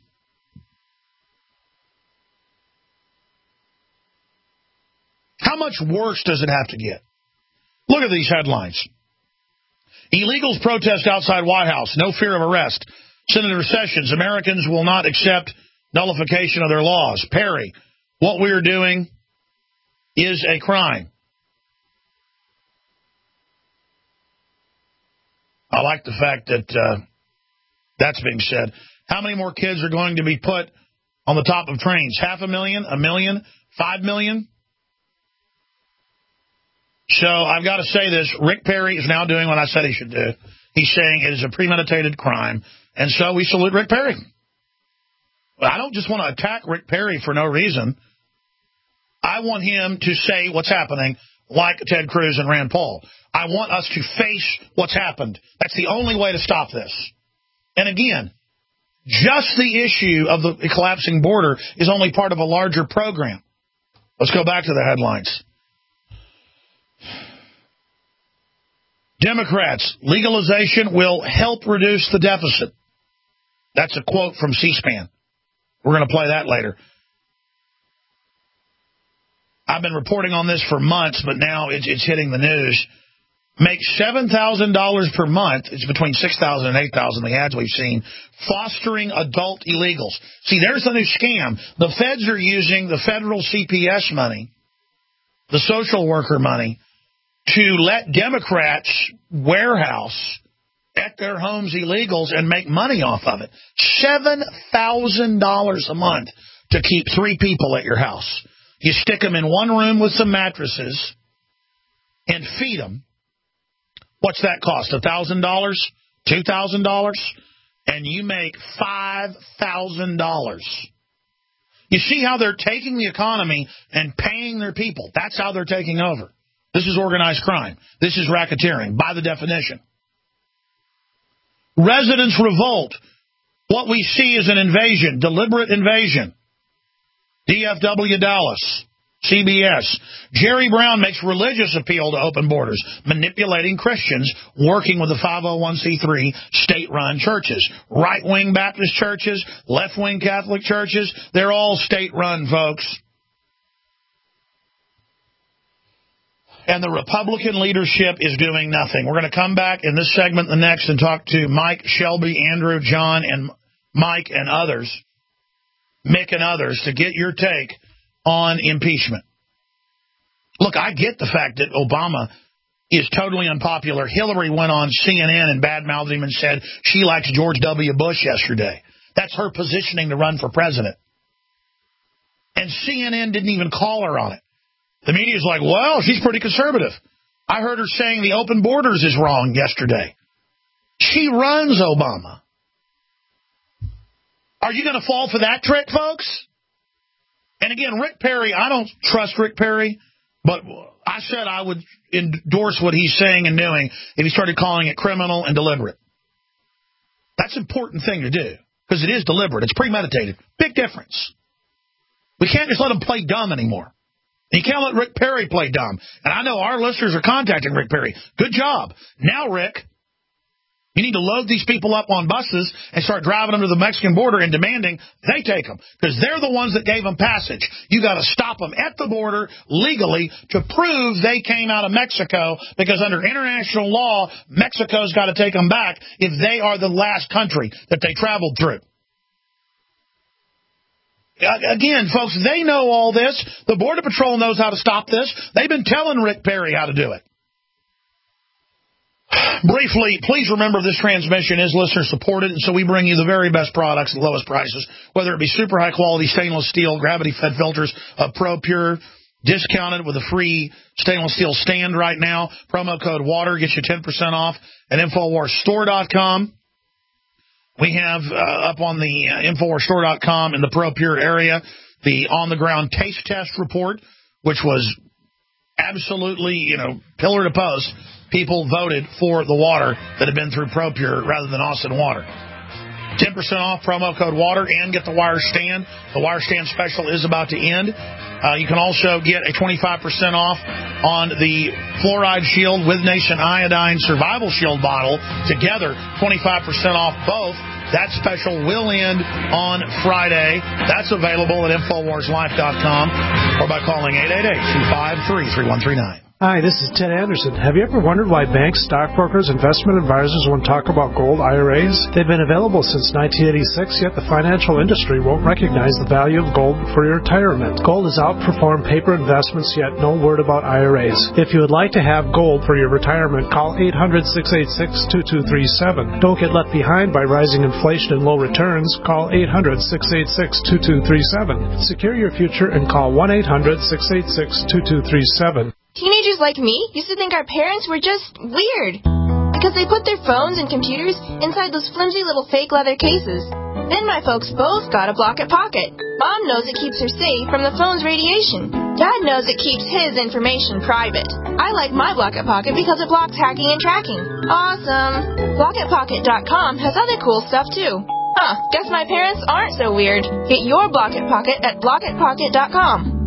How much worse does it have to get? Look at these headlines. Illegals protest outside White House. No fear of arrest. Senator Sessions, Americans will not accept nullification of their laws. Perry, what we are doing is a crime. I like the fact that uh, that's being said. How many more kids are going to be put on the top of trains? Half a million? A million? Five million? So I've got to say this. Rick Perry is now doing what I said he should do. He's saying it is a premeditated crime. And so we salute Rick Perry. But I don't just want to attack Rick Perry for no reason. I want him to say what's happening like Ted Cruz and Rand Paul. I want us to face what's happened. That's the only way to stop this. And again, just the issue of the collapsing border is only part of a larger program. Let's go back to the headlines. Democrats, legalization will help reduce the deficit. That's a quote from C-SPAN. We're going to play that later. I've been reporting on this for months, but now it's, it's hitting the news. Make seven thousand dollars per month. It's between six thousand dollars and eight thousand dollars, the ads we've seen, fostering adult illegals. See, there's the new scam. The feds are using the federal C P S money, the social worker money, to let Democrats warehouse at their homes illegals and make money off of it. seven thousand dollars a month to keep three people at your house. You stick them in one room with some mattresses and feed them. What's that cost? one thousand dollars? two thousand dollars? And you make five thousand dollars. You see how they're taking the economy and paying their people. That's how they're taking over. This is organized crime. This is racketeering, by the definition. Residents revolt. What we see is an invasion, deliberate invasion. D F W Dallas, C B S. Jerry Brown makes religious appeal to open borders, manipulating Christians, working with the five oh one c three state-run churches. Right-wing Baptist churches, left-wing Catholic churches, they're all state-run, folks. And the Republican leadership is doing nothing. We're going to come back in this segment, the next, and talk to Mike, Shelby, Andrew, John, and Mike and others, Mick and others, to get your take on impeachment. Look, I get the fact that Obama is totally unpopular. Hillary went on C N N and badmouthed him and said she likes George W. Bush yesterday. That's her positioning to run for president. And C N N didn't even call her on it. The media's like, well, she's pretty conservative. I heard her saying the open borders is wrong yesterday. She runs Obama. Are you going to fall for that trick, folks? And again, Rick Perry, I don't trust Rick Perry, but I said I would endorse what he's saying and doing if he started calling it criminal and deliberate. That's an important thing to do, because it is deliberate. It's premeditated. Big difference. We can't just let him play dumb anymore. And you can't let Rick Perry play dumb. And I know our listeners are contacting Rick Perry. Good job. Now, Rick, You need to load these people up on buses and start driving them to the Mexican border and demanding they take them because they're the ones that gave them passage. You got to stop them at the border legally to prove they came out of Mexico because under international law, Mexico's got to take them back if they are the last country that they traveled through. Again, folks, they know all this. The Border Patrol knows how to stop this. They've been telling Rick Perry how to do it. Briefly, please remember this transmission is listener-supported, and so we bring you the very best products at the lowest prices, whether it be super high-quality stainless steel gravity-fed filters of ProPure, discounted with a free stainless steel stand right now. Promo code WATER gets you ten percent off at Infowars Store dot com. We have uh, up on the uh, Infowars Store dot com in the ProPure area the on-the-ground taste test report, which was absolutely, you know, pillar to post. People voted for the water that had been through ProPure rather than Austin Water. ten percent off, promo code WATER, and get the wire stand. The wire stand special is about to end. Uh, you can also get a twenty-five percent off on the Fluoride Shield with Nation Iodine Survival Shield bottle. Together, twenty-five percent off both. That special will end on Friday. That's available at Infowars Life dot com or by calling eight eight eight, two five three, three one three nine. Hi, this is Ted Anderson. Have you ever wondered why banks, stockbrokers, investment advisors won't talk about gold I R As? They've been available since nineteen eighty-six, yet the financial industry won't recognize the value of gold for your retirement. Gold has outperformed paper investments, yet no word about I R As. If you would like to have gold for your retirement, call eight hundred, six eight six, two two three seven. Don't get left behind by rising inflation and low returns. Call eight hundred, six eight six, two two three seven. Secure your future and call one eight hundred, six eight six, two two three seven. Teenagers like me used to think our parents were just weird because they put their phones and computers inside those flimsy little fake leather cases. Then my folks both got a Blocket Pocket. Mom knows it keeps her safe from the phone's radiation. Dad knows it keeps his information private. I like my Blocket Pocket because it blocks hacking and tracking. Awesome! Blocket Pocket dot com has other cool stuff too. Huh, guess my parents aren't so weird. Get your Blocket Pocket at Blocket Pocket dot com.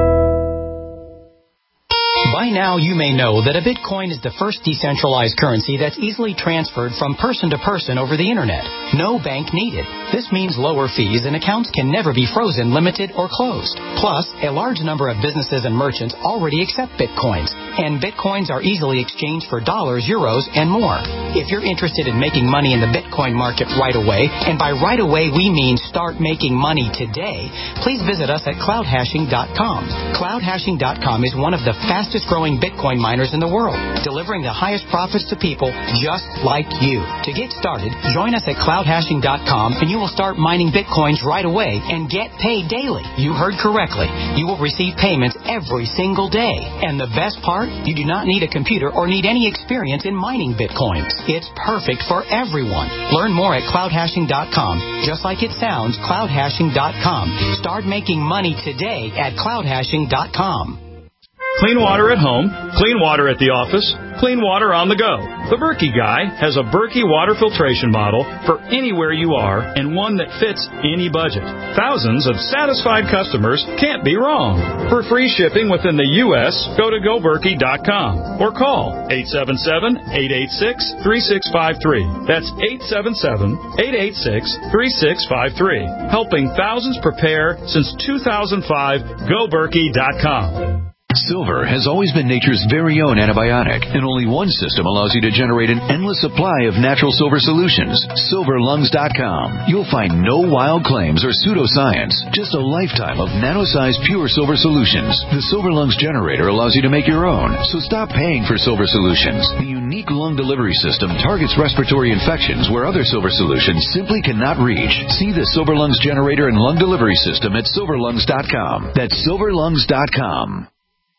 By now, you may know that a Bitcoin is the first decentralized currency that's easily transferred from person to person over the Internet. No bank needed. This means lower fees and accounts can never be frozen, limited, or closed. Plus, a large number of businesses and merchants already accept Bitcoins, and Bitcoins are easily exchanged for dollars, euros, and more. If you're interested in making money in the Bitcoin market right away, and by right away we mean start making money today, please visit us at cloud hashing dot com. cloud hashing dot com is one of the fastest growing Bitcoin miners in the world, delivering the highest profits to people just like you. To get started, join us at cloud hashing dot com and you will start mining Bitcoins right away and get paid daily. You heard correctly. You will receive payments every single day. And the best part, you do not need a computer or need any experience in mining Bitcoins. It's perfect for everyone. Learn more at cloud hashing dot com. Just like it sounds, cloud hashing dot com. Start making money today at cloud hashing dot com. Clean water at home, clean water at the office, clean water on the go. The Berkey Guy has a Berkey water filtration model for anywhere you are and one that fits any budget. Thousands of satisfied customers can't be wrong. For free shipping within the U S, go to go berkey dot com or call eight seven seven, eight eight six, three six five three. That's eight seven seven, eight eight six, three six five three. Helping thousands prepare since two thousand five, go berkey dot com. Silver has always been nature's very own antibiotic, and only one system allows you to generate an endless supply of natural silver solutions. silver lungs dot com. You'll find no wild claims or pseudoscience, just a lifetime of nano-sized pure silver solutions. The Silver Lungs generator allows you to make your own, so stop paying for silver solutions. The unique lung delivery system targets respiratory infections where other silver solutions simply cannot reach. See the Silver Lungs generator and lung delivery system at silver lungs dot com. That's silver lungs dot com.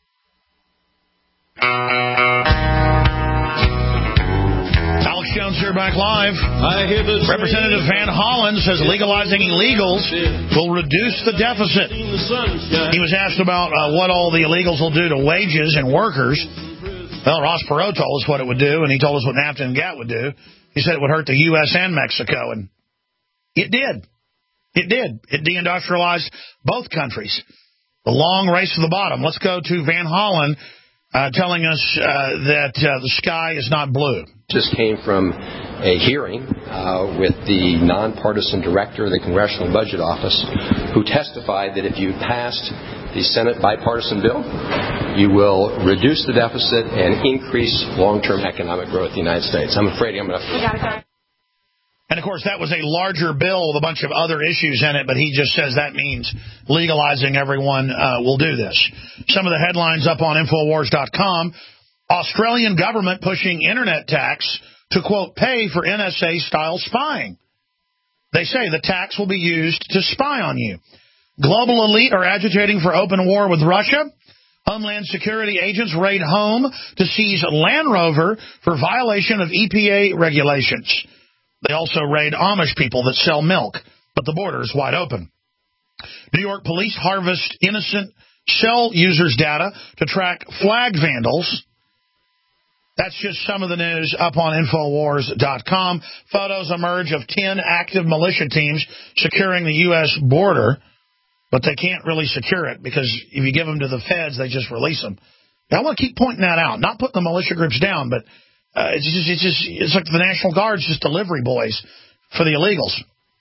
Alex Jones here, back live. Representative Van Hollen says legalizing illegals will reduce the deficit. He was asked about uh, what all the illegals will do to wages and workers. Well, Ross Perot told us what it would do, and he told us what NAFTA and GATT would do. He said it would hurt the U S and Mexico, and it did. It did. It deindustrialized both countries. The long race to the bottom. Let's go to Van Hollen. Uh, telling us uh, that uh, the sky is not blue. Just came from a hearing uh, with the nonpartisan director of the Congressional Budget Office, who testified that if you passed the Senate bipartisan bill, you will reduce the deficit and increase long-term economic growth in the United States. I'm afraid I'm going to... And, of course, that was a larger bill with a bunch of other issues in it, but he just says that means legalizing everyone uh, will do this. Some of the headlines up on Infowars dot com. Australian government pushing internet tax to, quote, pay for N S A-style spying. They say the tax will be used to spy on you. Global elite are agitating for open war with Russia. Homeland Security agents raid home to seize Land Rover for violation of E P A regulations. They also raid Amish people that sell milk, but the border is wide open. New York police harvest innocent cell users' data to track flag vandals. That's just some of the news up on Infowars dot com. Photos emerge of ten active militia teams securing the U S border, but they can't really secure it because if you give them to the feds, they just release them. Now, I want to keep pointing that out, not putting the militia groups down, but uh, it's just it's just it's like the National Guard's just delivery boys for the illegals.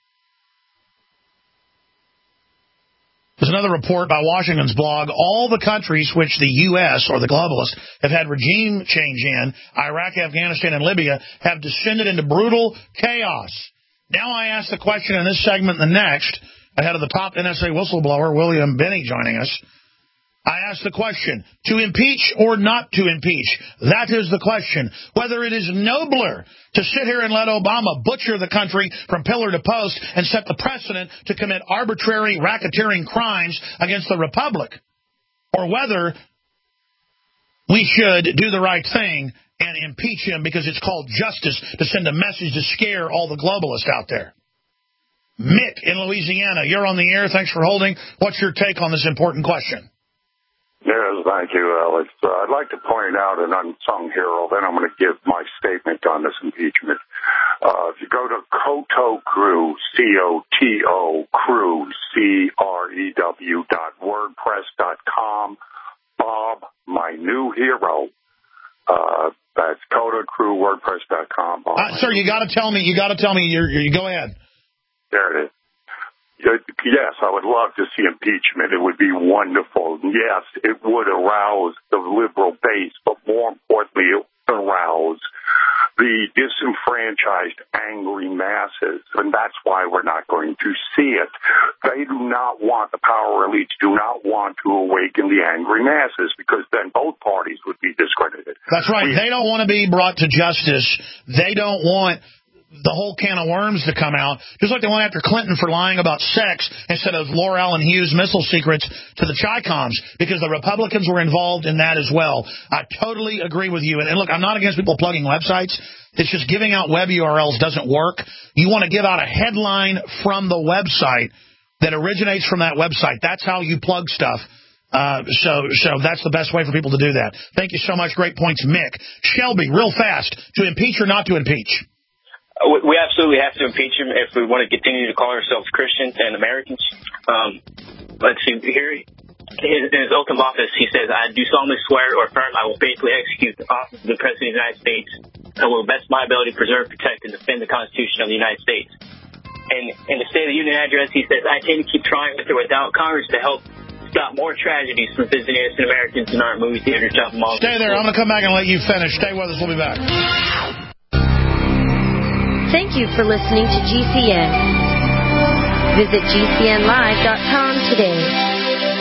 There's another report by Washington's blog. All the countries which the U S or the globalists have had regime change in, Iraq, Afghanistan, and Libya, have descended into brutal chaos. Now I ask the question in this segment and the next, ahead of the top N S A whistleblower, William Binney, joining us. I ask the question, to impeach or not to impeach? That is the question. Whether it is nobler to sit here and let Obama butcher the country from pillar to post and set the precedent to commit arbitrary racketeering crimes against the Republic, or whether we should do the right thing and impeach him because it's called justice to send a message to scare all the globalists out there. Mick in Louisiana, you're on the air. Thanks for holding. What's your take on this important question? Yes, thank you, Alex. Uh, I'd like to point out an unsung hero, then I'm going to give my statement on this impeachment. Uh, if you go to Coto Crew, C O T O, Crew, C R E W dot wordpress dot com, Bob, my new hero. Uh, that's Coto Crew, WordPress dot com. Uh, sir, you got to tell me, you got to tell me, you're, you're, go ahead. There it is. Yes, I would love to see impeachment. It would be wonderful. Yes, it would arouse the liberal base, but more importantly, it would arouse the disenfranchised, angry masses, and that's why we're not going to see it. They do not want, the power elites do not want to awaken the angry masses, because then both parties would be discredited. That's right. We, they don't want to be brought to justice. They don't want the whole can of worms to come out, just like they went after Clinton for lying about sex instead of Laura Allen Hughes' missile secrets to the Chi-Coms, because the Republicans were involved in that as well. I totally agree with you. And, and look, I'm not against people plugging websites. It's just giving out web U R Ls doesn't work. You want to give out a headline from the website that originates from that website. That's how you plug stuff. Uh, so, so that's the best way for people to do that. Thank you so much. Great points, Mick. Shelby, real fast, to impeach or not to impeach? We absolutely have to impeach him if we want to continue to call ourselves Christians and Americans. Um, let's see, here, in his oath of office, he says, I do solemnly swear or affirm I will faithfully execute the office of the President of the United States. I will, to the best of my ability, preserve, protect, and defend the Constitution of the United States. And in the State of the Union address, he says, I intend to keep trying with or without Congress to help stop more tragedies from visiting innocent Americans in our movie theaters. Stay there. I'm going to come back and let you finish. Stay with us. We'll be back. Thank you for listening to G C N. Visit G C N live dot com today.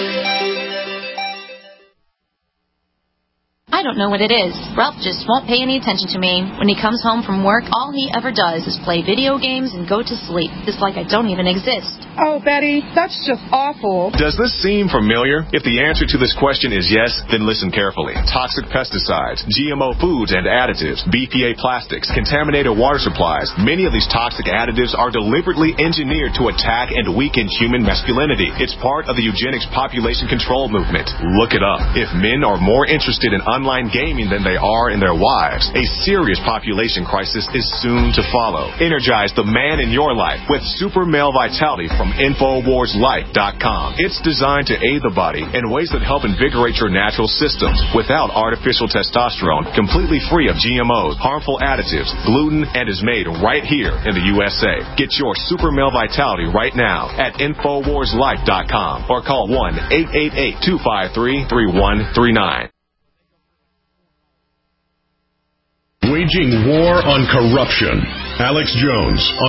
I don't know what it is. Ralph just won't pay any attention to me. When he comes home from work, all he ever does is play video games and go to sleep. It's like I don't even exist. Oh, Betty, that's just awful. Does this seem familiar? If the answer to this question is yes, then listen carefully. Toxic pesticides, G M O foods and additives, B P A plastics, contaminated water supplies. Many of these toxic additives are deliberately engineered to attack and weaken human masculinity. It's part of the eugenics population control movement. Look it up. If men are more interested in unlicensed online gaming than they are in their wives. A serious population crisis is soon to follow. Energize the man in your life with Super Male Vitality from Infowars Life dot com. It's designed to aid the body in ways that help invigorate your natural systems without artificial testosterone, completely free of G M Os, harmful additives, gluten, and is made right here in the U S A. Get your Super Male Vitality right now at Infowars Life dot com or call one eight eight eight, two five three, three one three nine. Waging war on corruption. Alex Jones.